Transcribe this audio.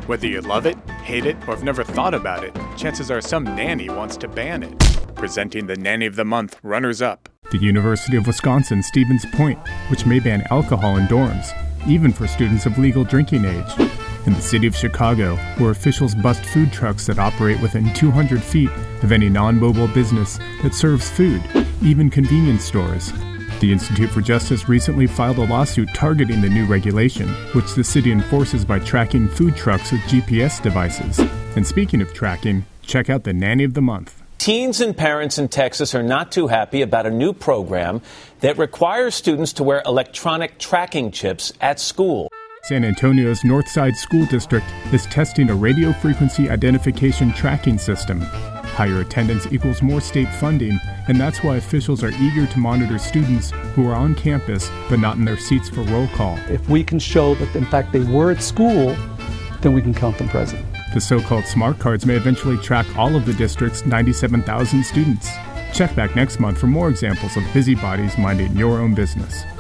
Whether you love it, hate it, or have never thought about it, chances are some nanny wants to ban it. Presenting the Nanny of the Month runners-up. The University of Wisconsin Stevens Point, which may ban alcohol in dorms, even for students of legal drinking age. In the city of Chicago, where officials bust food trucks that operate within 200 feet of any non-mobile business that serves food, even convenience stores. The Institute for Justice recently filed a lawsuit targeting the new regulation, which the city enforces by tracking food trucks with GPS devices. And speaking of tracking, check out the Nanny of the Month. Teens and parents in Texas are not too happy about a new program that requires students to wear electronic tracking chips at school. San Antonio's Northside School District is testing a radio frequency identification tracking system. Higher attendance equals more state funding, and that's why officials are eager to monitor students who are on campus but not in their seats for roll call. If we can show that, in fact, they were at school, then we can count them present. The so-called smart cards may eventually track all of the district's 97,000 students. Check back next month for more examples of busybodies minding your own business.